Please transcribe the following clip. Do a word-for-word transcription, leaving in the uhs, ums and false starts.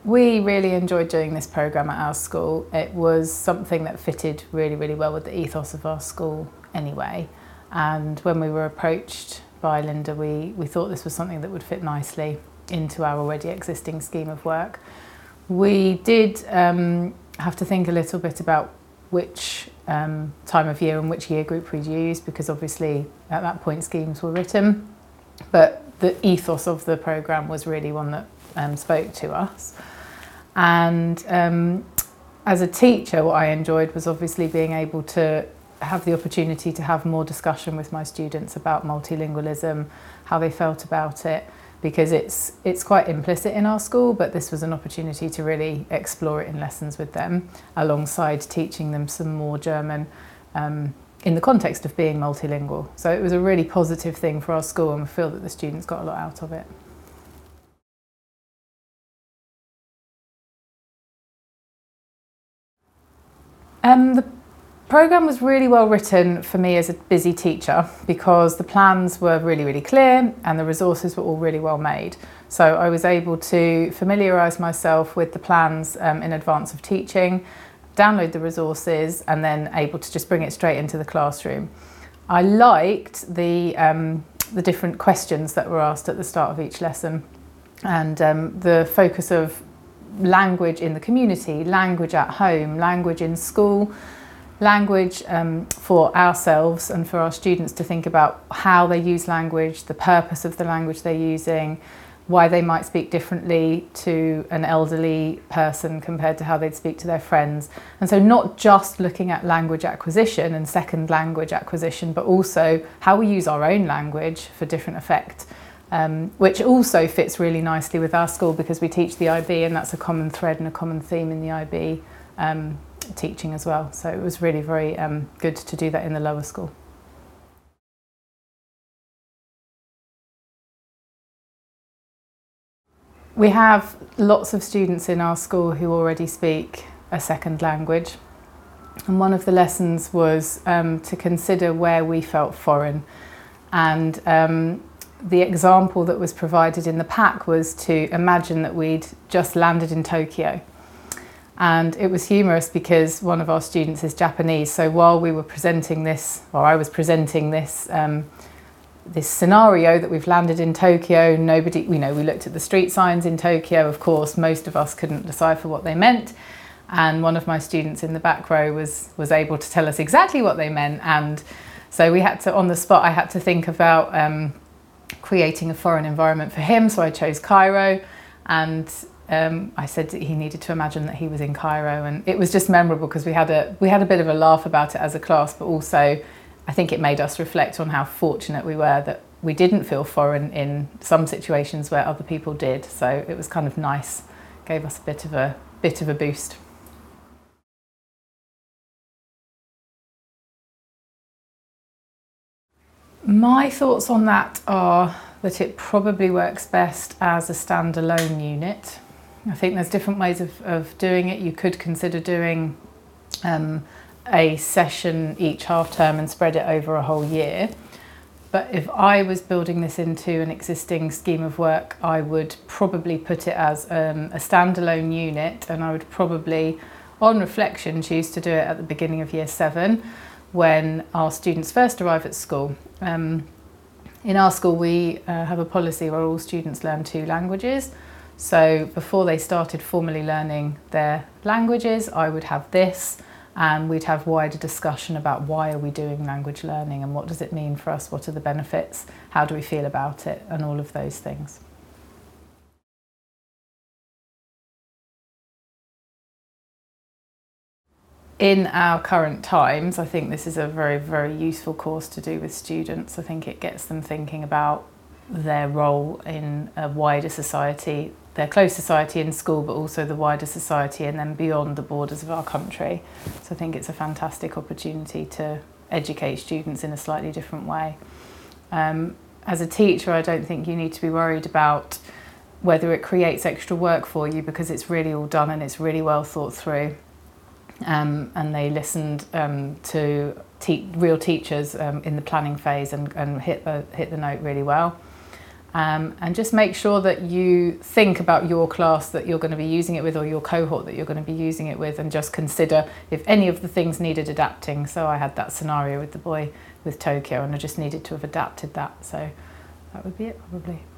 We really enjoyed doing this programme at our school. It was something that fitted really, really well with the ethos of our school anyway. And when we were approached by Linda, we, we thought this was something that would fit nicely into our already existing scheme of work. We did um, have to think a little bit about which um, time of year and which year group we'd use, because obviously at that point schemes were written. But the ethos of the programme was really one that um, spoke to us. And um, as a teacher, what I enjoyed was obviously being able to have the opportunity to have more discussion with my students about multilingualism, how they felt about it, because it's it's quite implicit in our school, but this was an opportunity to really explore it in lessons with them, alongside teaching them some more German um, in the context of being multilingual. So it was a really positive thing for our school, and we feel that the students got a lot out of it. Um, the programme was really well written for me as a busy teacher, because the plans were really, really clear and the resources were all really well made. So I was able to familiarise myself with the plans um, in advance of teaching, download the resources, and then able to just bring it straight into the classroom. I liked the, um, the different questions that were asked at the start of each lesson, and um, the focus of language in the community, language at home, language in school, language um, for ourselves and for our students to think about how they use language, the purpose of the language they're using, why they might speak differently to an elderly person compared to how they'd speak to their friends. And so not just looking at language acquisition and second language acquisition, but also how we use our own language for different effect, um, which also fits really nicely with our school, because we teach the I B, and that's a common thread and a common theme in the I B um, teaching as well. So it was really very um, good to do that in the lower school. We have lots of students in our school who already speak a second language, and one of the lessons was um, to consider where we felt foreign, and um, the example that was provided in the pack was to imagine that we'd just landed in Tokyo. And it was humorous because one of our students is Japanese, so while we were presenting this, or I was presenting this um, this scenario that we've landed in Tokyo, nobody, you know, we looked at the street signs in Tokyo, of course, most of us couldn't decipher what they meant. And one of my students in the back row was, was able to tell us exactly what they meant. And so we had to, on the spot, I had to think about um, creating a foreign environment for him. So I chose Cairo, and um, I said that he needed to imagine that he was in Cairo. And it was just memorable because we had a, we had a bit of a laugh about it as a class, but also I think it made us reflect on how fortunate we were that we didn't feel foreign in some situations where other people did. So it was kind of nice, gave us a bit of a bit of a boost. My thoughts on that are that it probably works best as a standalone unit. I think there's different ways of, of doing it. You could consider doing um, a session each half term and spread it over a whole year. But if I was building this into an existing scheme of work, I would probably put it as um, a standalone unit, and I would probably, on reflection, choose to do it at the beginning of year seven when our students first arrive at school. Um, in our school we uh, have a policy where all students learn two languages. So before they started formally learning their languages, I would have this, and we'd have wider discussion about why are we doing language learning and what does it mean for us, what are the benefits, how do we feel about it, and all of those things. In our current times, I think this is a very, very useful course to do with students. I think it gets them thinking about their role in a wider society, their close society in school, but also the wider society and then beyond the borders of our country. So I think it's a fantastic opportunity to educate students in a slightly different way. Um, as a teacher, I don't think you need to be worried about whether it creates extra work for you, because it's really all done and it's really well thought through. Um, and they listened um, to te real teachers um, in the planning phase and, and hit, the, hit the note really well. Um, and just make sure that you think about your class that you're going to be using it with, or your cohort that you're going to be using it with, and just consider if any of the things needed adapting. So I had that scenario with the boy with Tokyo, and I just needed to have adapted that. So that would be it, probably.